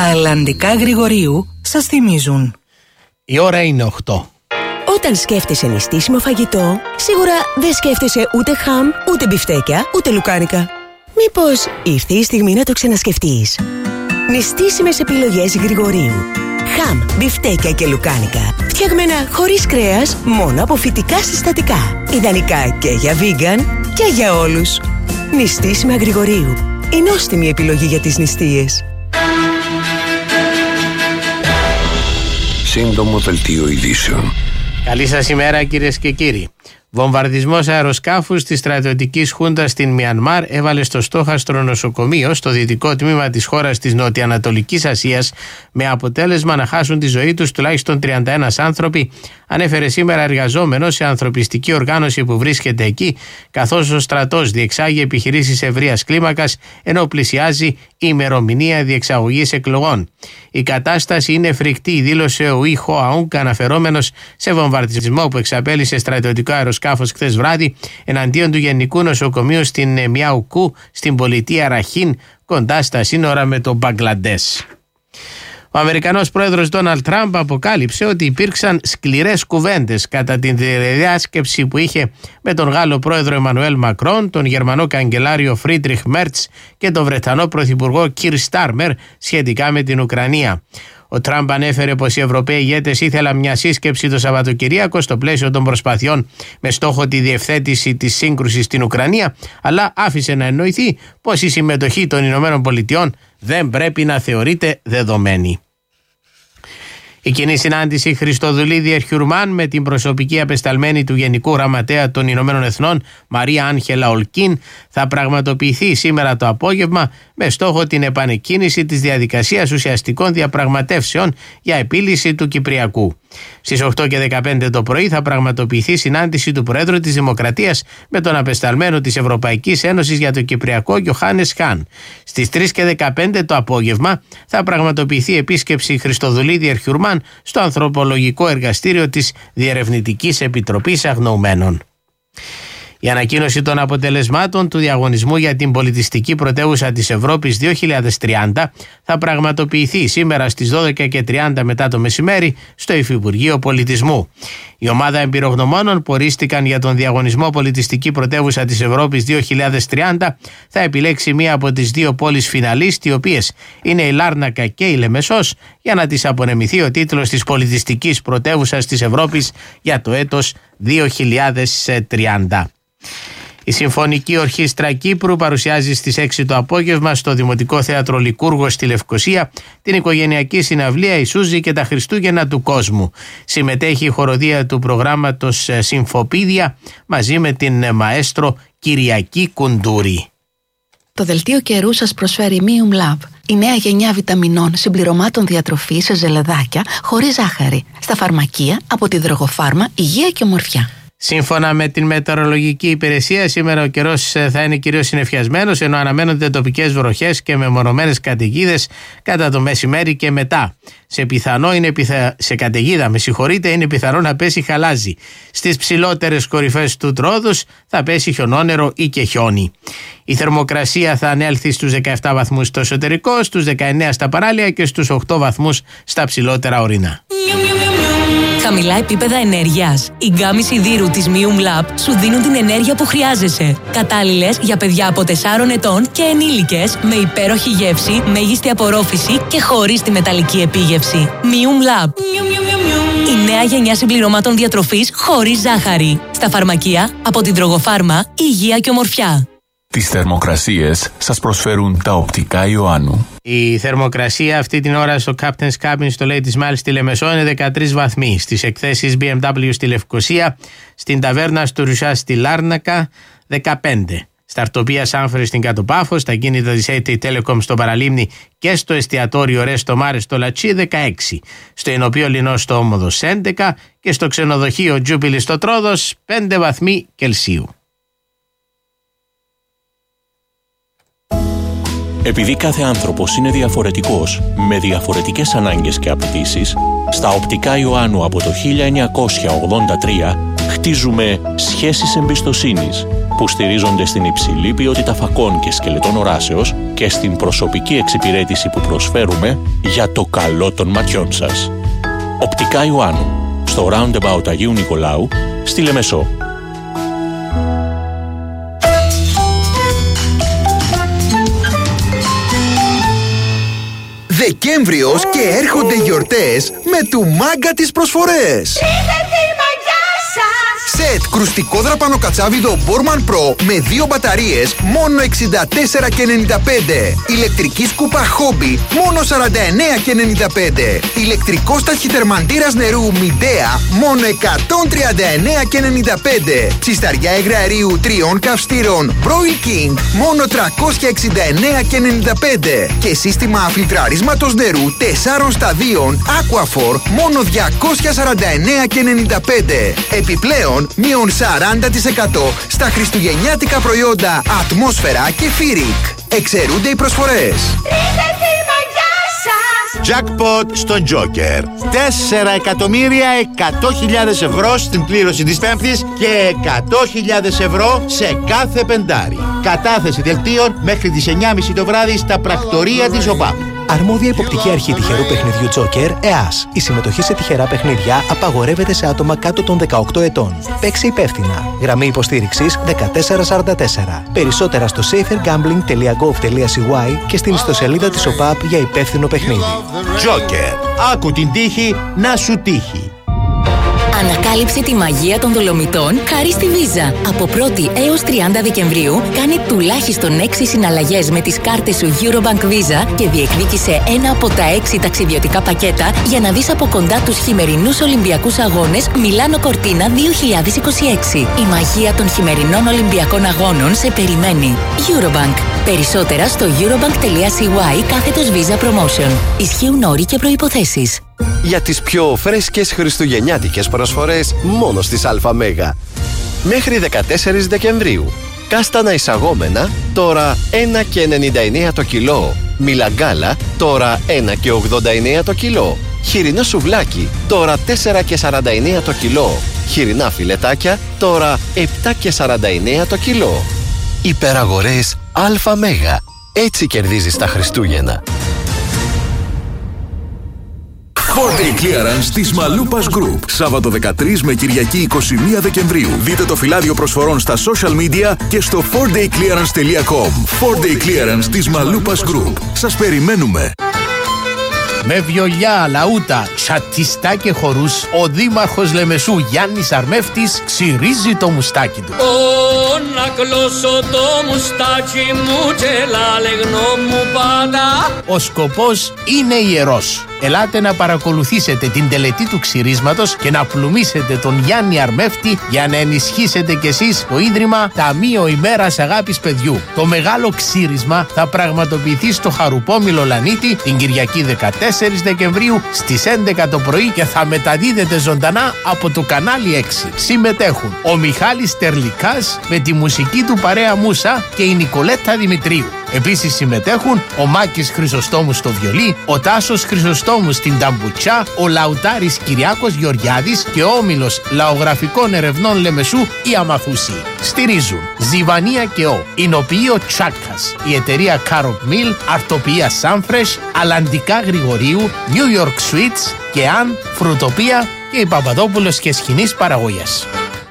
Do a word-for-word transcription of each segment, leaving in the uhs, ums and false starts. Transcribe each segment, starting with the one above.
Τα αλλαντικά Γρηγορίου σας θυμίζουν. Η ώρα είναι οκτώ. Όταν σκέφτεσαι νηστίσιμο φαγητό, σίγουρα δεν σκέφτεσαι ούτε χαμ, ούτε μπιφτέκια, ούτε λουκάνικα. Μήπως ήρθε η στιγμή να το ξανασκεφτείς? Νηστίσιμες επιλογές Γρηγορίου. Χαμ, μπιφτέκια και λουκάνικα. Φτιαγμένα χωρίς κρέας, μόνο από φυτικά συστατικά. Ιδανικά και για vegan και για όλους. Νηστίσιμα Γρηγορίου. Η νόστιμη επιλογή για τις νηστείες. Σύντομο δελτίο ειδήσεων. Καλή σας ημέρα κυρίες και κύριοι. Βομβαρδισμός αεροσκάφους της στρατιωτικής χούντας στην Μιανμάρ έβαλε στο στόχαστρο νοσοκομείο στο δυτικό τμήμα της χώρας της Νοτιοανατολικής Ασίας, με αποτέλεσμα να χάσουν τη ζωή τους τουλάχιστον τριάντα ένα άνθρωποι, ανέφερε σήμερα εργαζόμενος σε ανθρωπιστική οργάνωση που βρίσκεται εκεί, καθώς ο στρατός διεξάγει επιχειρήσεις ευρείας κλίμακας ενώ πλησιάζει η ημερομηνία διεξαγωγής εκλογών. Η κατάσταση είναι φρικτή, δήλωσε ο Ι Χοαούγκ, αναφερόμενος σε βομβαρδισμό που εξαπέλυσε στρατιωτικό αεροσκάφος χθες βράδυ εναντίον του Γενικού Νοσοκομείου στην Μιαουκού, στην πολιτεία Ραχίν, κοντά στα σύνορα με το Μπαγκλαντές. Ο Αμερικανός πρόεδρος Ντόναλντ Τραμπ αποκάλυψε ότι υπήρξαν σκληρές κουβέντες κατά την διάσκεψη που είχε με τον Γάλλο πρόεδρο Εμμανουέλ Μακρόν, τον Γερμανό καγκελάριο Φρίντριχ Μέρτς και τον Βρετανό πρωθυπουργό Κίρ Στάρμερ σχετικά με την Ουκρανία. Ο Τραμπ ανέφερε πως οι Ευρωπαίοι ηγέτες ήθελαν μια σύσκεψη το Σαββατοκυριακό στο πλαίσιο των προσπαθειών με στόχο τη διευθέτηση της σύγκρουσης στην Ουκρανία, αλλά άφησε να εννοηθεί πως η συμμετοχή των Ηνωμένων Πολιτειών δεν πρέπει να θεωρείται δεδομένη. Η κοινή συνάντηση Χριστοδουλίδη Ερχιουρμάν με την προσωπική απεσταλμένη του Γενικού Γραμματέα των Ηνωμένων Εθνών Μαρία Άγχελα Ολκίν θα πραγματοποιηθεί σήμερα το απόγευμα με στόχο την επανεκκίνηση της διαδικασίας ουσιαστικών διαπραγματεύσεων για επίλυση του Κυπριακού. Στις οκτώ και δεκαπέντε το πρωί θα πραγματοποιηθεί συνάντηση του Προέδρου της Δημοκρατίας με τον απεσταλμένο της Ευρωπαϊκής Ένωσης για το Κυπριακό Γιωχάνες Χάν. Στις τρεις και δεκαπέντε το απόγευμα θα πραγματοποιηθεί επίσκεψη Χριστοδουλίδη Ερχιουρμάν στο ανθρωπολογικό εργαστήριο της Διερευνητικής Επιτροπής Αγνοουμένων. Η ανακοίνωση των αποτελεσμάτων του διαγωνισμού για την πολιτιστική πρωτεύουσα της Ευρώπης δύο χιλιάδες τριάντα θα πραγματοποιηθεί σήμερα στις δώδεκα και τριάντα μετά το μεσημέρι στο Υφυπουργείο Πολιτισμού. Η ομάδα εμπειρογνωμόνων που ορίστηκαν για τον διαγωνισμό πολιτιστική πρωτεύουσα της Ευρώπης δύο χιλιάδες τριάντα θα επιλέξει μία από τις δύο πόλεις φιναλίστ, οι οποίες είναι η Λάρνακα και η Λεμεσός, για να της απονεμηθεί ο τίτλος της πολιτιστικής πρωτεύουσας της Ευρώπης για το έτος δύο χιλιάδες τριάντα. Η Συμφωνική Ορχήστρα Κύπρου παρουσιάζει στις έξι το απόγευμα στο Δημοτικό Θέατρο Λικούργος στη Λευκοσία την οικογενειακή συναυλία «Η Σούζη και τα Χριστούγεννα του Κόσμου». Συμμετέχει η χοροδία του προγράμματος Συμφοπίδια μαζί με την μαέστρο Κυριακή Κουντούρη. Το δελτίο καιρού σας προσφέρει Mium Lab, η νέα γενιά βιταμινών συμπληρωμάτων διατροφής σε ζελεδάκια χωρίς ζάχαρη. Στα φαρμακεία από τη Δρογοφάρμα Υγεία και Ομορφιά. Σύμφωνα με την μετεωρολογική υπηρεσία, σήμερα ο καιρός θα είναι κυρίως συννεφιασμένος, ενώ αναμένονται τοπικές βροχές και μεμονωμένες καταιγίδες κατά το μεσημέρι και μετά. Σε, πιθανό είναι πιθα... σε καταιγίδα, με συγχωρείτε, είναι πιθανό να πέσει χαλάζι. Στις ψηλότερες κορυφές του Τρόδους θα πέσει χιονόνερο ή και χιόνι. Η θερμοκρασία θα ανέλθει στους δεκαεπτά βαθμούς στο εσωτερικό, στους δεκαεννέα στα παράλια και στους οκτώ βαθμούς στα ψηλότερα ορεινά. Χαμηλά επίπεδα ενέργειας. Οι γκάμοι σιδήρου της Mium Lab σου δίνουν την ενέργεια που χρειάζεσαι. Κατάλληλες για παιδιά από τεσσάρων ετών και ενήλικες, με υπέροχη γεύση, μέγιστη απορρόφηση και χωρίς τη μεταλλική επίγευση. Mium Lab. Η νέα γενιά συμπληρωμάτων διατροφής χωρίς ζάχαρη. Στα φαρμακεία από την Δρογοφάρμα Υγεία και Ομορφιά. Τις θερμοκρασίες σας προσφέρουν τα οπτικά Ιωάννου. Η θερμοκρασία αυτή την ώρα στο Captain's Cabin στο Ladies Mile στη Λεμεσό είναι δεκατρείς βαθμοί. Στις εκθέσεις μπι εμ ντάμπλιου στη Λευκοσία, στην ταβέρνα στο Ρουσά στη Λάρνακα δεκαπέντε. Στα αρτοπία Σάμφερ στην Κάτω Πάφο, στα κίνητα της έι τι Telecom στο Παραλίμνη και στο εστιατόριο Ρέστο Μάρε στο Λατσί δεκαέξι. Στο Ενοπείο Λινό στο Όμοδος έντεκα και στο ξενοδοχείο Τζούπιλι στο Τρόδος πέντε βαθμοί Κελσίου. Επειδή κάθε άνθρωπος είναι διαφορετικός, με διαφορετικές ανάγκες και απαιτήσεις, στα οπτικά Ιωάννου από το χίλια εννιακόσια ογδόντα τρία Χτίζουμε σχέσεις εμπιστοσύνης που στηρίζονται στην υψηλή ποιότητα φακών και σκελετών οράσεως και στην προσωπική εξυπηρέτηση που προσφέρουμε για το καλό των ματιών σας. Οπτικά Ιωάννου, στο Roundabout Αγίου Νικολάου, στη Λεμεσό. Δεκέμβριος και έρχονται γιορτές με του Μάγκα τις προσφορές. Σετ κρουστικό δραπανοκατσάβιδο Borman Pro με δύο μπαταρίες μόνο εξήντα τέσσερα και ενενήντα πέντε. Ηλεκτρική σκούπα Hobby μόνο σαράντα εννέα και ενενήντα πέντε. Ηλεκτρικός ταχυθερμαντήρας νερού Midea μόνο εκατόν τριάντα εννέα και ενενήντα πέντε. Τσισταριά υγραερίου τριών καυστήρων Broil King μόνο τριακόσια εξήντα εννέα και ενενήντα πέντε. Και σύστημα αφιλτραρίσματος νερού τεσσάρων σταδίων Aquafor μόνο διακόσια σαράντα εννέα και ενενήντα πέντε. Επιπλέον μείον σαράντα τοις εκατό στα χριστουγεννιάτικα προϊόντα Ατμόσφαιρα και Φίρικ. Εξαιρούνται οι προσφορές. Jackpot στο Joker. τέσσερα εκατομμύρια εκατό χιλιάδες ευρώ στην κλήρωση της Πέμπτης και εκατό χιλιάδες ευρώ σε κάθε πεντάρι. Κατάθεση δελτίων μέχρι τις εννιά και μισή το βράδυ στα πρακτορία της ΟΠΑΠ. Αρμόδια υποπτική αρχή τυχερού παιχνιδιού Joker, ΕΑΣ. Η συμμετοχή σε τυχερά παιχνίδια απαγορεύεται σε άτομα κάτω των δεκαοκτώ ετών. Παίξε υπεύθυνα. Γραμμή υποστήριξης δεκατέσσερα σαράντα τέσσερα. Περισσότερα στο safer gambling τελεία gov τελεία c y και στην ιστοσελίδα της ΟΠΑΠ για υπεύθυνο παιχνίδι. Joker. Άκου την τύχη να σου τύχει. Ανακάλυψε τη μαγεία των Δολομητών χάρη στη Visa. Από πρώτη έως τριάντα Δεκεμβρίου κάνε τουλάχιστον έξι συναλλαγές με τις κάρτες σου Eurobank Visa και διεκδίκησε ένα από τα έξι ταξιδιωτικά πακέτα για να δεις από κοντά τους χειμερινούς Ολυμπιακούς Αγώνες Μιλάνο Κορτίνα δύο χιλιάδες είκοσι έξι. Η μαγεία των χειμερινών Ολυμπιακών Αγώνων σε περιμένει. Eurobank. Περισσότερα στο eurobank τελεία c y κάθετος Visa Promotion. Ισχύουν όροι και προϋποθέσεις. Για τις πιο φρέσκες χριστουγεννιάτικες προσφορές μόνο στις ΑΜΕΓΑ. Μέχρι δεκατέσσερις Δεκεμβρίου. Κάστανα εισαγόμενα τώρα ένα και ενενήντα εννέα το κιλό. Μιλαγκάλα τώρα ένα και ογδόντα εννέα το κιλό. Χοιρινό σουβλάκι τώρα τέσσερα και σαράντα εννέα το κιλό. Χοιρινά φιλετάκια τώρα επτά και σαράντα εννέα το κιλό. Υπεραγορές ΑΜΕΓΑ. Έτσι κερδίζεις τα Χριστούγεννα. φορ ντέι Clearance της Μαλούπας Group. Σάββατο δεκατρείς με Κυριακή είκοσι μία Δεκεμβρίου. Δείτε το φυλάδιο προσφορών στα social media και στο φορ ντέι clearance τελεία com. φορ ντέι Clearance της Μαλούπας Group. Σας περιμένουμε. Με βιολιά, λαούτα, τσατιστά και χορούς, ο δήμαρχος Λεμεσού Γιάννης Αρμεύτης ξυρίζει το μουστάκι του. Ω, να κλώσω το μουστάκι μου και λαλεγνό μου πάντα. Ο σκοπός είναι ιερός. Ελάτε να παρακολουθήσετε την τελετή του ξυρίσματος και να πλουμίσετε τον Γιάννη Αρμεύτη για να ενισχύσετε κι εσείς το Ίδρυμα Ταμείο ημέρας αγάπης παιδιού. Το μεγάλο ξύρισμα θα πραγματοποιηθεί στο Χαρουπόμηλο Λανίτη την Κυριακή δεκατέσσερις Δεκεμβρίου στις έντεκα το πρωί και θα μεταδίδεται ζωντανά από το κανάλι έξι. Συμμετέχουν ο Μιχάλης Τερλικάς με τη μουσική του παρέα Μούσα και η Νικολέτα Δημητρίου. Επίσης συμμετέχουν ο Μάκης Χρυσοστόμου στο βιολί, ο Τάσος Χρυσοστόμου στην ταμπουτσά, ο Λαουτάρης Κυριάκος Γεωργιάδης και ο Όμιλος Λαογραφικών Ερευνών Λεμεσού η Αμαθούση. Στηρίζουν Ζιβανία και Ο, Ινοποιείο Τσάκας, η εταιρεία Carop Mill, Αρτοπία Sunfresh, Αλλαντικά Γρηγορίου, New York Sweets και Αν, Φρουτοπία και η Παπαδόπουλος και Σχοινής Παραγωγές.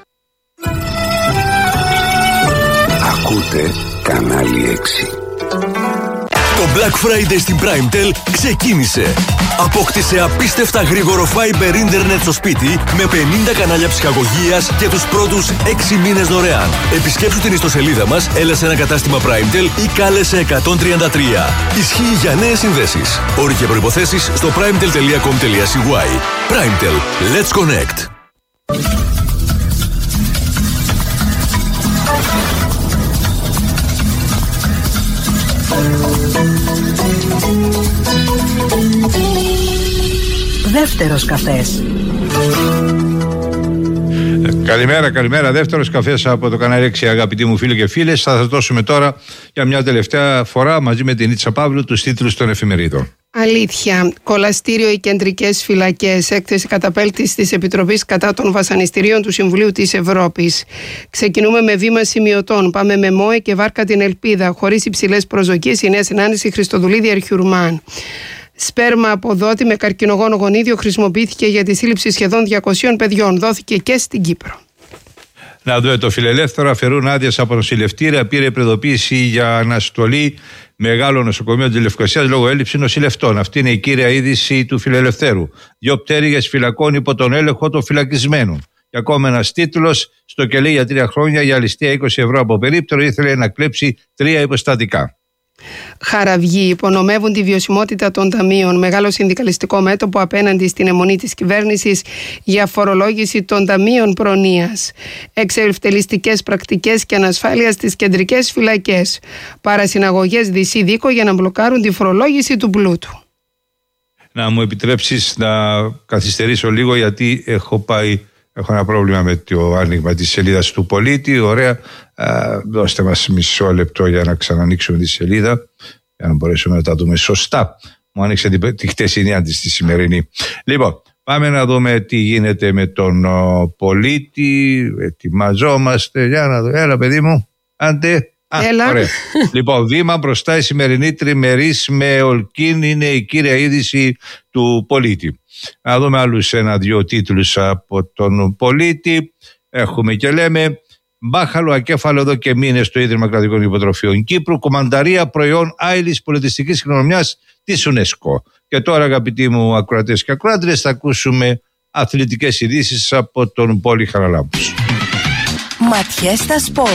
Ακούτε κανάλι έξι. Το Black Friday στην PrimeTel ξεκίνησε. Απόκτησε απίστευτα γρήγορο Fiber Internet στο σπίτι με πενήντα κανάλια ψυχαγωγίας και τους πρώτους έξι μήνες δωρεάν. Επισκέψου την ιστοσελίδα μας, έλα σε ένα κατάστημα PrimeTel ή κάλεσε εκατόν τριάντα τρία. Ισχύει για νέες συνδέσεις. Όροι και προϋποθέσεις στο primetel τελεία com τελεία c y. PrimeTel. Let's connect. Δεύτερος καφές. Καλημέρα, καλημέρα. Δεύτερος καφές από το κανάλι έξι, αγαπητοί μου φίλοι και φίλες. Θα σας δώσουμε τώρα για μια τελευταία φορά μαζί με την Ίτσα Παύλου τους τίτλους των εφημερίδων. Αλήθεια. Κολαστήριο οι κεντρικές φυλακές. Έκθεση καταπέλτης της Επιτροπής κατά των βασανιστήριων του Συμβουλίου της Ευρώπης. Ξεκινούμε με βήμα σημειωτών. Πάμε με ΜΟΕ και Βάρκα την Ελπίδα. Χωρίς υψηλές προσδοκίες, η νέα συνάντηση Χριστοδουλίδη Αρχιουρμάν. Σπέρμα από δότη με καρκινογόνο γονίδιο χρησιμοποιήθηκε για τη σύλληψη σχεδόν διακοσίων παιδιών. Δόθηκε και στην Κύπρο. Να δούμε το Φιλελεύθερο. Αφαιρούν άδειες από νοσηλευτήρια. Πήρε προειδοποίηση για αναστολή μεγάλων νοσοκομείων της Λευκωσίας λόγω έλλειψη νοσηλευτών. Αυτή είναι η κύρια είδηση του Φιλελευθέρου. Δύο πτέρυγες φυλακών υπό τον έλεγχο των φυλακισμένων. Και ακόμα ένας τίτλος στο κελί για τρία χρόνια για ληστεία είκοσι ευρώ από περίπτερο. Ήθελε να κλέψει τρία υποστατικά. Χαραυγοί υπονομεύουν τη βιωσιμότητα των ταμείων. Μεγάλο συνδικαλιστικό μέτωπο απέναντι στην αιμονή της κυβέρνησης για φορολόγηση των ταμείων προνοίας. Εξευτελιστικές πρακτικές και ανασφάλεια στις κεντρικές φυλακές. Παρασυναγωγές δυσί δίκο για να μπλοκάρουν τη φορολόγηση του πλούτου. Να μου επιτρέψεις να καθυστερήσω λίγο, γιατί έχω πάει... Έχω ένα πρόβλημα με το άνοιγμα της σελίδας του Πολίτη. Ωραία. Α, δώστε μας μισό λεπτό για να ξανανοίξουμε τη σελίδα, για να μπορέσουμε να τα δούμε σωστά. Μου άνοιξε τη, τη χτεσινή αντί στη σημερινή. Λοιπόν, πάμε να δούμε τι γίνεται με τον ο, Πολίτη. Ετοιμαζόμαστε. Για να δω. Έλα, παιδί μου. Άντε. Α, Έλα. Ωραία. Λοιπόν, βήμα μπροστά, η σημερινή τριμερής με Ολκίν είναι η κύρια είδηση του Πολίτη. Να δούμε άλλους ένα-δυο τίτλους από τον Πολίτη. Έχουμε και λέμε: μπάχαλο ακέφαλο εδώ και μήνες στο Ίδρυμα Κρατικών Υποτροφίων Κύπρου, κομμανταρία προϊόν άειλης πολιτιστικής κληρονομιάς της UNESCO. Και τώρα, αγαπητοί μου ακροατές και ακροάτριες, θα ακούσουμε αθλητικές ειδήσεις από τον Πόλη Χαραλάμπους. Ματιές στα σπορ.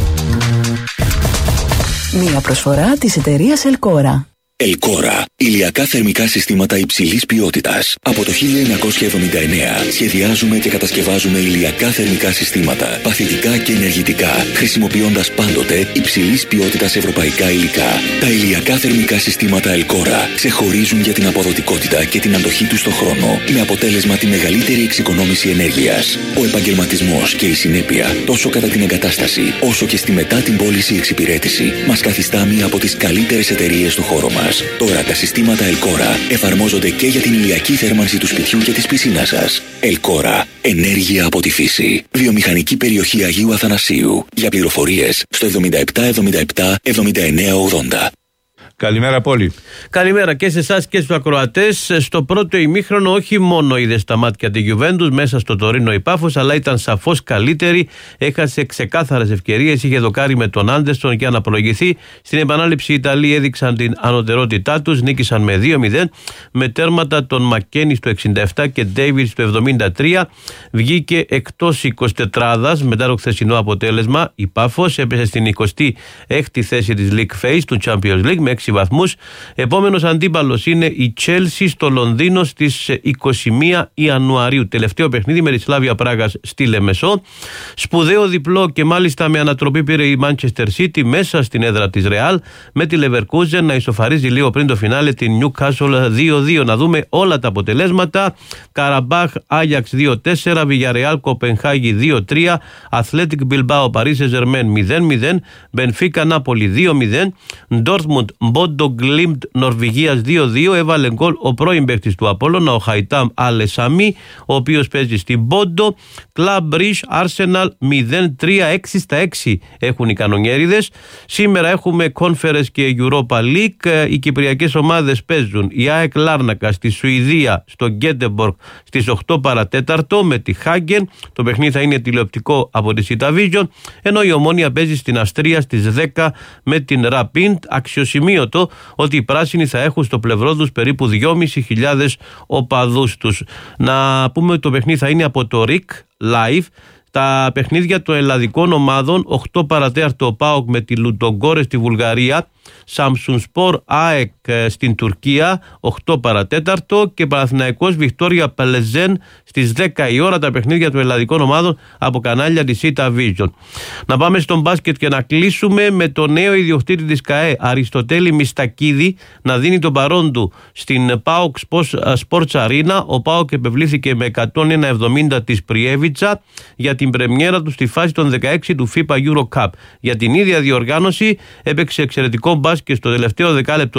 Μία προσφορά της εταιρείας Ελκόρα. Ελκόρα. Ηλιακά θερμικά συστήματα υψηλής ποιότητας. Από το χίλια εννιακόσια εβδομήντα εννέα σχεδιάζουμε και κατασκευάζουμε ηλιακά θερμικά συστήματα, παθητικά και ενεργητικά, χρησιμοποιώντας πάντοτε υψηλής ποιότητας ευρωπαϊκά υλικά. Τα ηλιακά θερμικά συστήματα Ελκόρα ξεχωρίζουν για την αποδοτικότητα και την αντοχή τους στον χρόνο, με αποτέλεσμα τη μεγαλύτερη εξοικονόμηση ενέργειας. Ο επαγγελματισμός και η συνέπεια, τόσο κατά την εγκατάσταση όσο και στη μετά την πώληση εξυπηρέτηση, μας καθιστά μία από τις καλύτερες εταιρείες του χώρο μας. Τώρα τα συστήματα Ελκόρα εφαρμόζονται και για την ηλιακή θέρμανση του σπιτιού και της πισίνας σας. Ελκόρα. Ενέργεια από τη φύση. Βιομηχανική περιοχή Αγίου Αθανασίου. Για πληροφορίες στο εβδομήντα επτά εβδομήντα επτά εβδομήντα εννέα ογδόντα. Καλημέρα, Πόλη. Καλημέρα και σε εσάς και στους ακροατές. Στο πρώτο ημίχρονο όχι μόνο είδε στα μάτια τη Γιουβέντους μέσα στο Τωρίνο η Πάφος, αλλά ήταν σαφώς καλύτερη. Έχασε ξεκάθαρες ευκαιρίες, είχε δοκάρει με τον Άντερσον για να προηγηθεί. Στην επανάληψη οι Ιταλοί έδειξαν την ανωτερότητά τους, νίκησαν με δύο μηδέν με τέρματα τον Μακκένι στο εξήντα επτά και Ντέιβιτ στο εβδομήντα τρία. Βγήκε εκτός εικοσιτετράδας μετά το χθεσινό αποτέλεσμα. Η Πάφος έπεσε στην εικοστή έκτη θέση της League Phase του Champions League με έξι βαθμούς. Επόμενος αντίπαλος είναι η Chelsea στο Λονδίνο στις είκοσι μία Ιανουαρίου. Τελευταίο παιχνίδι με τη Σλάβια Πράγας στη Λεμεσό. Σπουδαίο διπλό και μάλιστα με ανατροπή πήρε η Manchester City μέσα στην έδρα της Real, με τη Leverkusen να ισοφαρίζει λίγο πριν το φινάλε την Newcastle δύο δύο. Να δούμε όλα τα αποτελέσματα. Καραμπάχ Άγιαξ δύο τέσσερα, Villarreal Κοπενχάγη δύο τρία, Athletic Bilbao Paris Saint-Germain μηδέν μηδέν, Benfica Νάπολη δύο μηδέν, Dortmund Μπόντο Γκλίμπτ Νορβηγίας δύο δύο. Έβαλε γκολ ο πρώην παίκτης του Απόλλωνα, ο Χαϊτάμ Αλεσαμί, ο οποίος παίζει στην Μπόντο. Κλαμπ Μπρις Άρσεναλ μηδέν τρία, έξι στα έξι έχουν οι κανονιέριδες. Σήμερα έχουμε Conference και Europa League. Οι κυπριακές ομάδες παίζουν. Η ΑΕΚ Λάρνακα στη Σουηδία, στο Γκέτεμπορκ στις οκτώ παρατέταρτο με τη Χάγκεν. Το παιχνίδι θα είναι τηλεοπτικό από τη Σιταβίζιον, ενώ η Ομόνια παίζει στην Αστρία στις δέκα με την Ραπίντ. Αξιοσημείωτο ότι οι πράσινοι θα έχουν στο πλευρό τους περίπου δυόμισι χιλιάδες οπαδούς τους. Να πούμε ότι το παιχνίδι θα είναι από το ΡΙΚ Live. Τα παιχνίδια των ελλαδικών ομάδων: οκτώ παρατέταρτο ο ΠΑΟΚ με τη Λουντογκόρε στη Βουλγαρία, Σαμσουνσπορ ΑΕΚ στην Τουρκία οκτώ παρατέταρτο και Παναθηναϊκός Βικτόρια Πλεζέν στις δέκα η ώρα, τα παιχνίδια των ελλαδικών ομάδων από κανάλια της Σίτα Vision. Να πάμε στον μπάσκετ και να κλείσουμε με το νέο ιδιοκτήτη της ΚΑΕ, Αριστοτέλη Μιστακίδη, να δίνει τον παρόν του στην ΠΑΟΚ Sports Arena. Ο ΠΑΟΚ επευλήθηκε με εκατόν ένα εβδομήντα της Πριέβιτσα για την πρεμιέρα του στη φάση των δεκαέξι του FIFA Euro Cup. Για την ίδια διοργάνωση έπαιξε εξαιρετικό μπάσκετ στο τελευταίο δεκάλεπτο το Περιστέρι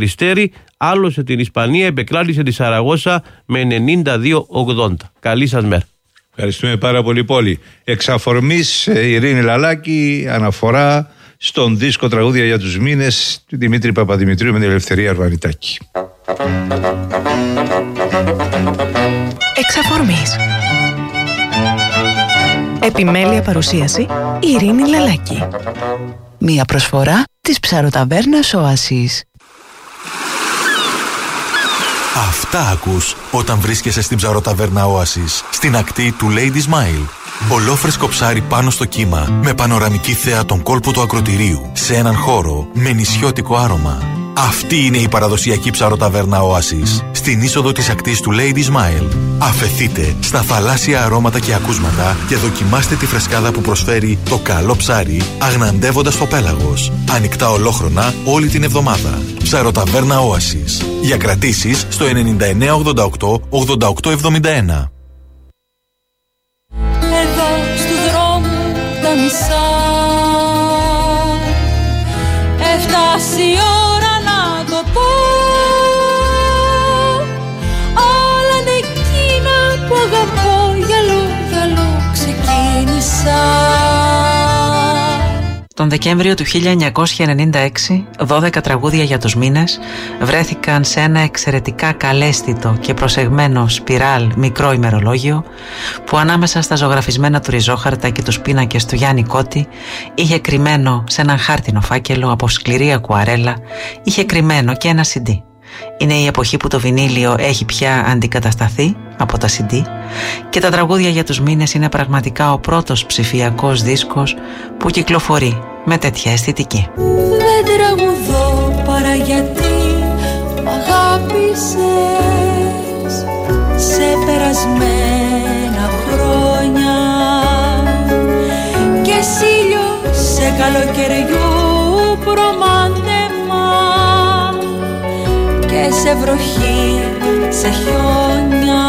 Περιστέρι, άλωσε την Ισπανία, επεκλάλησε τη Σαραγώσα με ενενήντα δύο ογδόντα. Καλή σας μέρα. Ευχαριστούμε πάρα πολύ, Πόλη. Εξ αφορμής, Ειρήνη Λαλάκη, αναφορά στον δίσκο «Τραγούδια για τους μήνες» του Δημήτρη Παπαδημητρίου με την Ελευθερία Αρβανιτάκη. Εξ αφορμής. Επιμέλεια παρουσίαση Ειρήνη Λαλάκη. Μία προσφορά της ψαροταβέρνας Οάσης. Αυτά ακούς όταν βρίσκεσαι στην ψαροταβέρνα Oasis, στην ακτή του Lady Smile. Ολόφρεσκο ψάρι πάνω στο κύμα, με πανοραμική θέα τον κόλπο του ακροτηρίου, σε έναν χώρο με νησιώτικο άρωμα. Αυτή είναι η παραδοσιακή ψαροταβέρνα Oasis, στην είσοδο της ακτής του Lady Smile. Αφεθείτε στα θαλάσσια αρώματα και ακούσματα και δοκιμάστε τη φρεσκάδα που προσφέρει το καλό ψάρι, αγναντεύοντας το πέλαγος. Ανοιχτά ολόχρονα όλη την εβδομάδα. Ψαροταβέρνα Oasis. Για κρατήσεις στο ενενήντα εννέα ογδόντα οκτώ ογδόντα οκτώ εβδομήντα ένα. Εδώ στου δρόμου τα μισά, έφτασε η ώρα να το πω. Όλα είναι εκείνα που αγαπώ, γυαλό, γυαλό ξεκίνησα. Τον Δεκέμβριο του χίλια εννιακόσια ενενήντα έξι, δώδεκα τραγούδια για τους μήνες βρέθηκαν σε ένα εξαιρετικά καλέσθητο και προσεγμένο σπιράλ μικρό ημερολόγιο που ανάμεσα στα ζωγραφισμένα του ριζόχαρτα και τους πίνακες του Γιάννη Κώτη είχε κρυμμένο σε έναν χάρτινο φάκελο από σκληρή ακουαρέλα, είχε κρυμμένο και ένα σι ντι. Είναι η εποχή που το βινίλιο έχει πια αντικατασταθεί από τα σι ντι και τα τραγούδια για τους μήνες είναι πραγματικά ο πρώτος ψηφιακός δίσκος που κυκλοφορεί με τέτοια αισθητική. Δεν τραγουδώ παρά γιατί μ' αγάπησες σε περασμένα χρόνια και σήλιο σε καλοκαιριού προμάντεμα και σε βροχή, σε χιόνια.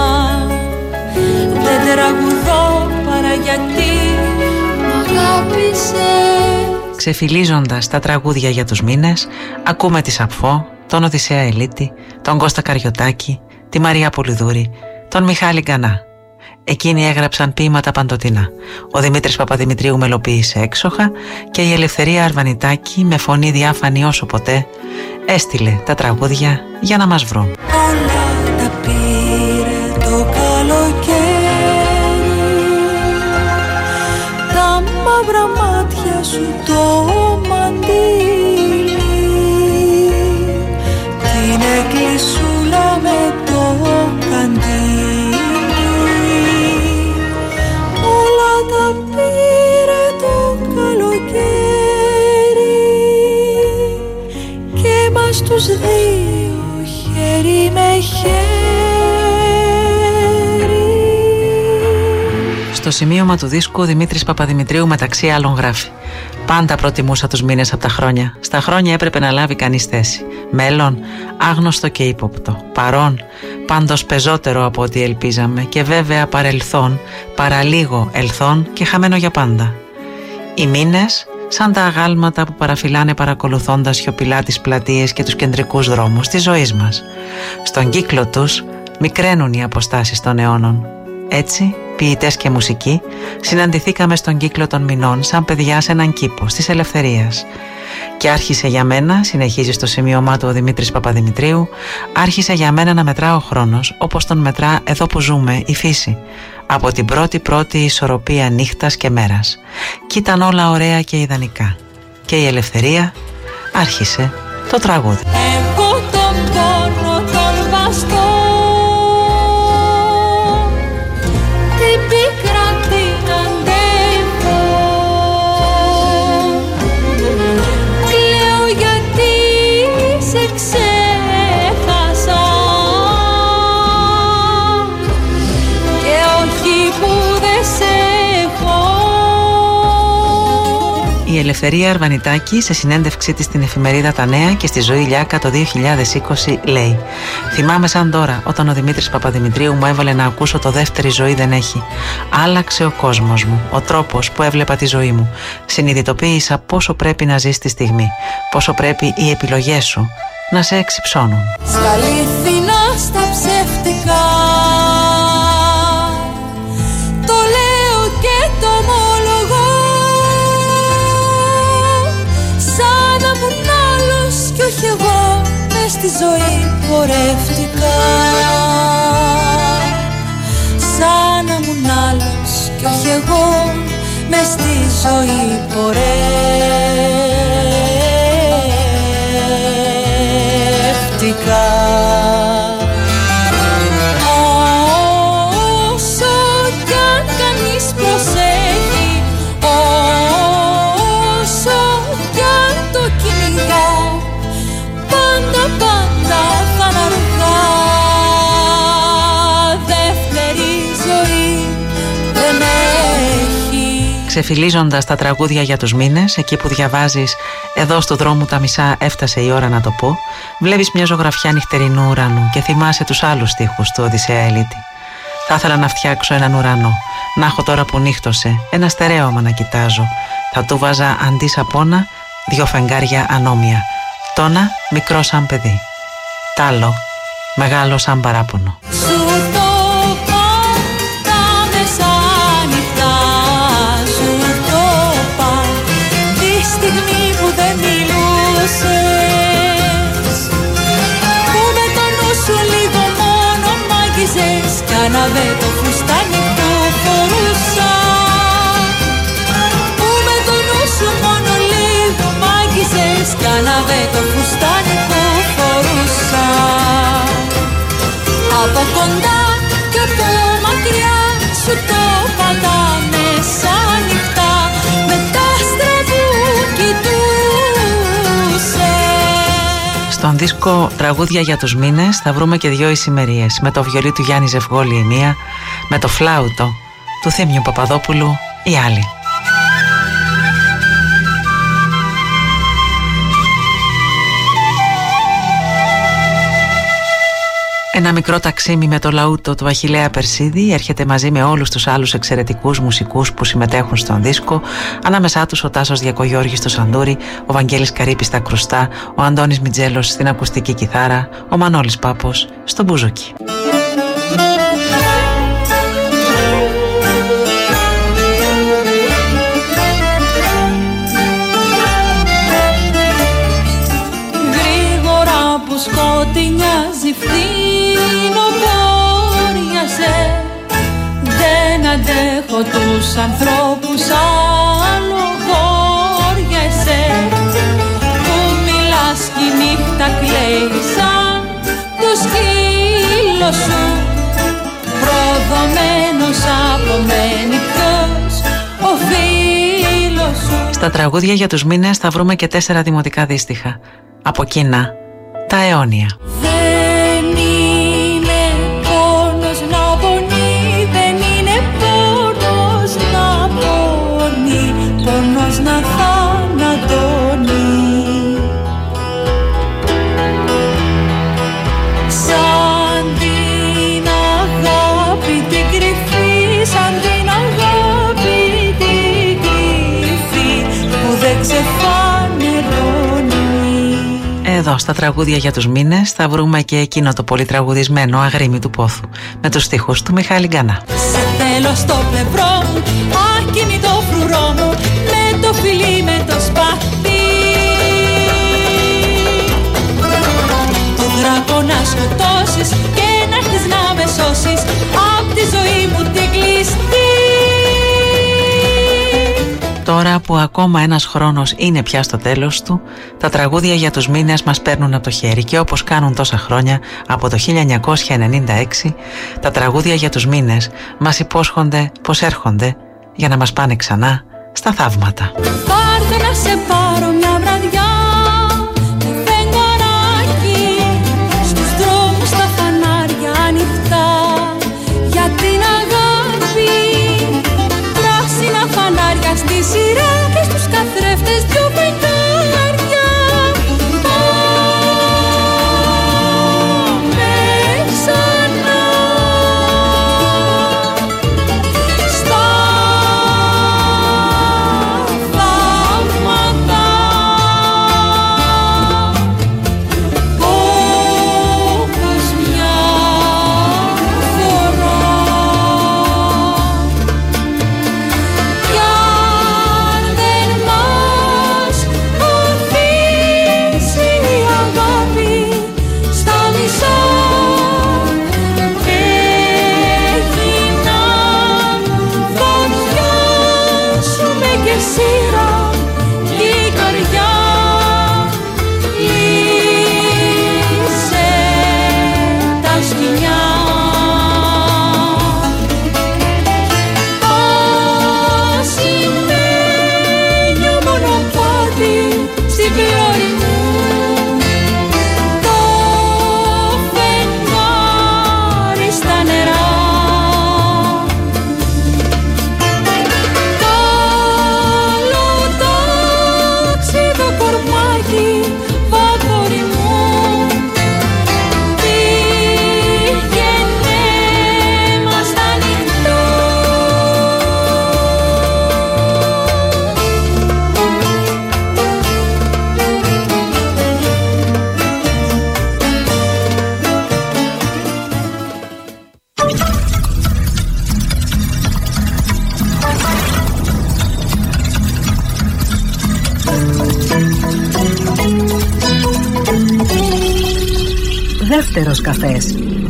Δεν τραγουδώ παρά γιατί μ' αγάπησες. Ξεφυλίζοντας τα τραγούδια για τους μήνες, ακούμε τη Σαπφό, τον Οδυσσέα Ελίτη, τον Κώστα Καριωτάκη, τη Μαρία Πολυδούρη, τον Μιχάλη Γκανά. Εκείνοι έγραψαν ποίηματα παντοτινά. Ο Δημήτρης Παπαδημητρίου μελοποίησε έξοχα και η Ελευθερία Αρβανιτάκη, με φωνή διάφανη όσο ποτέ, έστειλε τα τραγούδια για να μας βρουν. Όλα τα πήρε το καλοκαίρι, τα μαύρα μάτια σου το μαντίλι, την εκκλησούλα με το καντήλι. Όλα τα πήρε το καλοκαίρι και μας τους δύο χέρι με χέρι. Στο σημείωμα του δίσκου ο Δημήτρης Παπαδημητρίου μεταξύ άλλων γράφει: πάντα προτιμούσα τους μήνες από τα χρόνια. Στα χρόνια έπρεπε να λάβει κανείς θέση. Μέλλον, άγνωστο και ύποπτο. Παρόν, πάντως πεζότερο από ό,τι ελπίζαμε. Και βέβαια παρελθόν, παραλίγο ελθόν και χαμένο για πάντα. Οι μήνες, σαν τα αγάλματα που παραφυλάνε παρακολουθώντας σιωπηλά τις πλατείες και τους κεντρικούς δρόμους της ζωής μας. Στον κύκλο τους μικραίνουν οι αποστάσεις των αιώνων. Έτσι, ποιητές και μουσικοί συναντηθήκαμε στον κύκλο των μηνών σαν παιδιά σε έναν κήπο της ελευθερίας. Και άρχισε για μένα, συνεχίζει στο σημείωμά του ο Δημήτρης Παπαδημητρίου, άρχισε για μένα να μετρά ο χρόνος όπως τον μετρά εδώ που ζούμε η φύση, από την πρώτη πρώτη ισορροπία νύχτας και μέρας. Κι ήταν όλα ωραία και ιδανικά. Και η ελευθερία άρχισε το τραγούδι. Εγώ τον πόνο τον βαστώ, την πίκρα την αντέχω, κλαίω γιατί σε ξέχασα και όχι που δεν σε έχω. Η Ελευθερία Αρβανιτάκη σε συνέντευξή της στην εφημερίδα Τα Νέα και στη Ζωή Λιάκα το δύο χιλιάδες είκοσι λέει: θυμάμαι σαν τώρα όταν ο Δημήτρης Παπαδημητρίου μου έβαλε να ακούσω το δεύτερη ζωή δεν έχει. Άλλαξε ο κόσμος μου, ο τρόπος που έβλεπα τη ζωή μου. Συνειδητοποίησα πόσο πρέπει να ζεις τη στιγμή, πόσο πρέπει οι επιλογές σου να σε εξυψώνουν. Στα αλήθινα, στα ψεύτικα, το λέω και το ομολογώ, σαν να ήμουν άλλος κι όχι εγώ, μες στη ζωή πορεύτηκα. Σαν να ήμουν άλλος κι όχι εγώ, μες στη ζωή πορεύτηκα. Όσο κι αν κανείς προσέχει, όσο κι αν το κυνηγά, πάντα πάντα θα είναι αργά. Δεύτερη ζωή δεν έχει. Ξεφυλίζοντας τα τραγούδια για τους μήνες, εκεί που διαβάζεις «Εδώ στο δρόμο τα μισά έφτασε η ώρα να το πω», βλέπεις μια ζωγραφιά νυχτερινού ουρανού και θυμάσαι τους άλλους στίχους του Οδυσσέα Ελίτη. Θα ήθελα να φτιάξω έναν ουρανό, να έχω τώρα που νύχτωσε ένα στερέωμα να κοιτάζω. Θα του βάζα αντί σαπώνα δυο φεγγάρια ανώμια. Τόνα μικρό σαν παιδί, τάλο μεγάλο σαν παράπονο. Κάναβε το φουστάνι που φορούσα, που με το νου σου μόνο λίγο μάγισες. Κάναβε το φουστάνι που φορούσα. Από κοντά και από μακριά σου το πάντα μεσάνυχτα, με τα άστρα που κοιτούσες. Στον δίσκο «Τραγούδια για τους μήνες» θα βρούμε και δυο ησημερίες, με το βιολί του Γιάννη Ζευγόλη η μία, με το φλάουτο του Θήμιου Παπαδόπουλου η άλλη. Ένα μικρό ταξίμι με το λαούτο του Αχιλλέα Περσίδη έρχεται μαζί με όλους τους άλλους εξαιρετικούς μουσικούς που συμμετέχουν στον δίσκο, ανάμεσά τους ο Τάσος Διακογιώργης στο σαντούρι, ο Βαγγέλης Καρύπης στα κρουστά, ο Αντώνης Μιτζέλος στην ακουστική κιθάρα, ο Μανώλης Πάπος στο μπουζούκι. Γρήγορα που σκοτεινιάζει φθινοπόριασε, δεν αντέχω τους ανθρώπους αλλογόριασε, που μιλάς κι η νύχτα κλαίει σαν το σκύλο σου, προδομένος απομένει ποιος ο φίλος σου. Στα τραγούδια για τους μήνες θα βρούμε και τέσσερα δημοτικά δύστιχα. Από κοινά, τα αιώνια. Δεν είναι πόνος να πονεί, δεν είναι πόνος να πονεί, πόνος να θανατώνει. Σαν την αγάπη την κρυφή, σαν την αγάπη την κρυφή που δεν ξεφανερώνει. Εδώ στα τραγούδια για τους μήνες θα βρούμε και εκείνο το πολύ τραγουδισμένο Αγρίμι του Πόθου, με τους στίχους του Μιχάλη Γκανά. Σε θέλω στο πλευρό μου, ακίνητο φρουρό μου, με το φιλί, με το σπαθί. Το δράκο να σκοτώσεις και να έρθεις να με σώσεις απ' τη ζωή μου την κλειστή. Τώρα που ακόμα ένας χρόνος είναι πια στο τέλος του, τα τραγούδια για τους μήνες μας παίρνουν από το χέρι και όπως κάνουν τόσα χρόνια, από το χίλια εννιακόσια ενενήντα έξι, τα τραγούδια για τους μήνες μας υπόσχονται πως έρχονται για να μας πάνε ξανά στα θαύματα. Πάρτε να σε πάρω μια βραδιά με φεγγαράκι, στους δρόμους τα φανάρια ανοιχτά για την αγάπη. Πράσινα φανάρια στη σειρά και στους καθρέφτες δυο φεγγάρια. Πάμε ξανά στα θαύματα. σειρά κι η καρδιά λύσε τα σκοινιά. Ασημένιο μονοπάτι στην πλώρη μου, το φεγγάρι στα νερά. Δεύτερος καφές.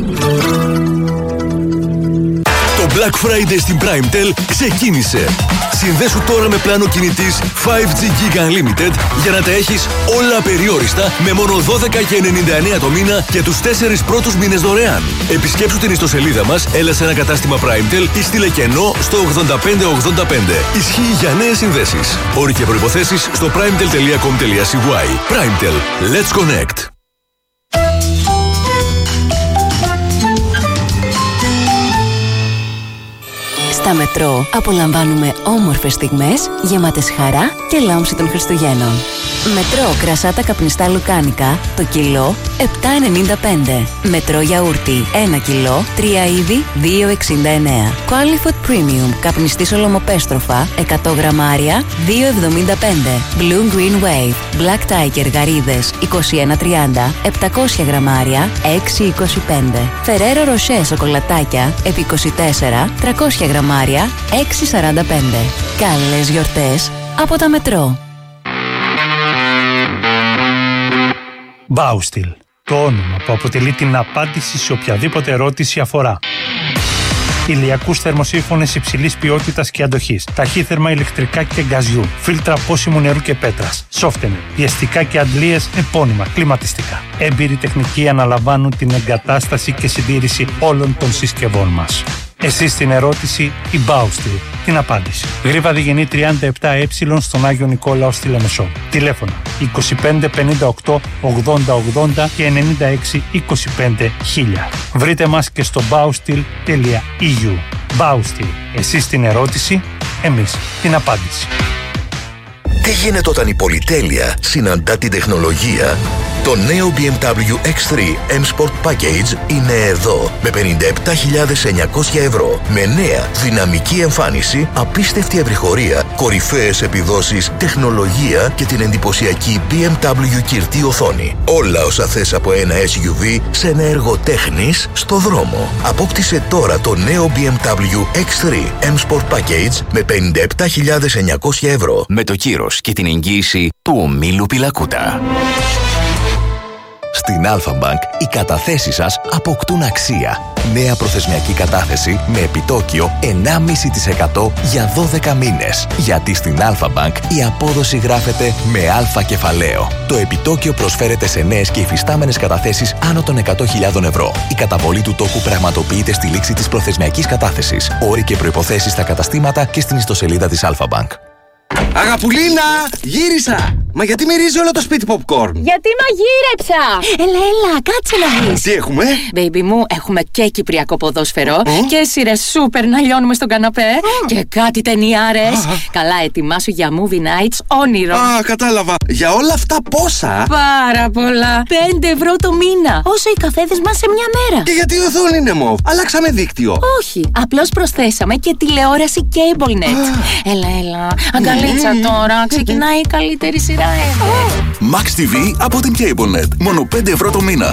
Το Black Friday στην PrimeTel ξεκίνησε. Συνδέσου τώρα με πλάνο κινητής φάιβ τζι Giga Unlimited για να τα έχεις όλα απεριόριστα με μόνο δώδεκα και ενενήντα εννέα το μήνα και τους τέσσερις πρώτους μήνες δωρεάν. Επισκέψου την ιστοσελίδα μας, έλα σε ένα κατάστημα PrimeTel ή στείλε κενό στο ογδόντα πέντε ογδόντα πέντε. Ισχύει για νέες συνδέσεις. Όροι και προϋποθέσεις στο primetel τελεία com τελεία c y. PrimeTel. Let's connect. Στα μετρό απολαμβάνουμε όμορφες στιγμές γεμάτες χαρά και λάμψη των Χριστουγέννων. Μετρό κρασάτα καπνιστά λουκάνικα, το κιλό επτά ενενήντα πέντε. Μετρό γιαούρτι ένα κιλό, τρία είδη δύο εξήντα εννέα. Qualifood Premium καπνιστή σολομοπέστροφα εκατό γραμμάρια δύο εβδομήντα πέντε. Blue Green Wave Black Tiger γαρίδες είκοσι ένα τριάντα επτακόσια γραμμάρια έξι είκοσι πέντε. Ferrero Rocher σοκολατάκια επί είκοσι τέσσερα τριακόσια γραμμάρια έξι σαράντα πέντε. Καλές γιορτές από τα Μετρό. Baustil, το όνομα που αποτελεί την απάντηση σε οποιαδήποτε ερώτηση αφορά ηλιακούς θερμοσύφωνες υψηλής ποιότητας και αντοχής, ταχύθερμα ηλεκτρικά και γκαζιού, φίλτρα πόσιμου νερού και πέτρας, σόφτενερ, πιεστικά και αντλίες επώνυμα, κλιματιστικά. Έμπειροι τεχνικοί αναλαμβάνουν την εγκατάσταση και συντήρηση όλων των συσκευών μας. Εσείς την ερώτηση, η Baustil την απάντηση. Γρίβα Διγενή τριάντα επτά ε στον Άγιο Νικόλαο στη Λεμεσό. Τηλέφωνα είκοσι πέντε πενήντα οκτώ ογδόντα ογδόντα και ενενήντα έξι είκοσι πέντε χίλια. Βρείτε μας και στο baustil τελεία e u. Baustil. Εσείς την ερώτηση, εμείς την απάντηση. Τι γίνεται όταν η πολυτέλεια συναντά την τεχνολογία? Το νέο μπι εμ ντάμπλιου εξ θρι M Sport Package είναι εδώ με πενήντα επτά χιλιάδες εννιακόσια ευρώ. Με νέα δυναμική εμφάνιση, απίστευτη ευρυχωρία, κορυφαίες επιδόσεις, τεχνολογία και την εντυπωσιακή μπι εμ ντάμπλιου κυρτή οθόνη. Όλα όσα θες από ένα ες γιου βι σε ένα έργο τέχνης στο δρόμο. Απόκτησε τώρα το νέο μπι εμ ντάμπλιου εξ θρι M Sport Package με πενήντα επτά χιλιάδες εννιακόσια ευρώ. Με το κύρος και την εγγύηση του ομίλου Πιλακούτα. Στην Αλφα-Bank οι καταθέσεις σας αποκτούν αξία. Νέα προθεσμιακή κατάθεση με επιτόκιο εννέα κόμμα πέντε τοις εκατό για δώδεκα μήνες. Γιατί στην Αλφα-Bank η απόδοση γράφεται με αλφα κεφαλαίο. Το επιτόκιο προσφέρεται σε νέες και υφιστάμενες καταθέσεις άνω των εκατό χιλιάδες ευρώ. Η καταβολή του τόκου πραγματοποιείται στη λήξη της προθεσμιακής κατάθεσης. Όροι και προϋποθέσεις στα καταστήματα και στην ιστοσελίδα της Αλφα-Bank. Αγαπουλίνα, γύρισα! Μα γιατί μυρίζει όλο το σπίτι popcorn? Γιατί μαγείρεψα! Έλα, έλα, κάτσε να δεις. Τι έχουμε? Baby μου, έχουμε και κυπριακό ποδόσφαιρο mm? και σειρές σούπερ να λιώνουμε στον καναπέ mm. και κάτι ταινιάρες. Ah. Καλά, ετοιμάσου για movie nights όνειρο. Α, ah, κατάλαβα. Για όλα αυτά πόσα? Πάρα πολλά. Πέντε ευρώ το μήνα. Όσο οι καφέδες μας σε μια μέρα. Και γιατί η οθόνη είναι μοβ? Αλλάξαμε δίκτυο. Όχι, απλώς προσθέσαμε και τηλεόραση CableNet. Ah. Έλα, έλα. Αγκαλίτσα τώρα. Ξεκινάει η καλύτερη σειρά ever. Max τι βι από την CableNet. Μόνο πέντε ευρώ το μήνα.